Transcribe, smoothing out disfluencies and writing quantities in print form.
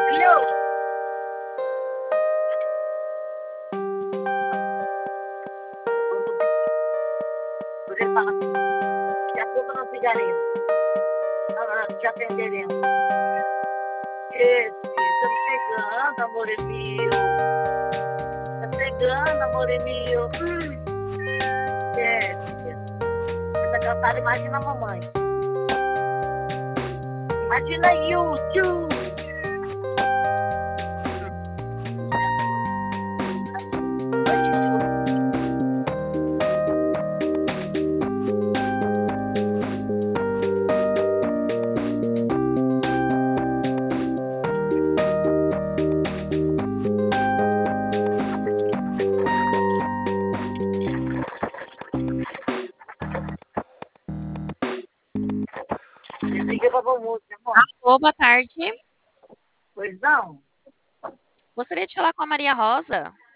Alô? Você fala, daqui a pouco nós ligaremos. Nós te atenderemos. Estamos chegando, amor meu. Estamos chegando, amor meu. Você tá cansada, imagina a mamãe. Imagina YouTube. Desliga pra música, amor. Alô, boa tarde. Pois não? Gostaria de falar com a Maria Rosa.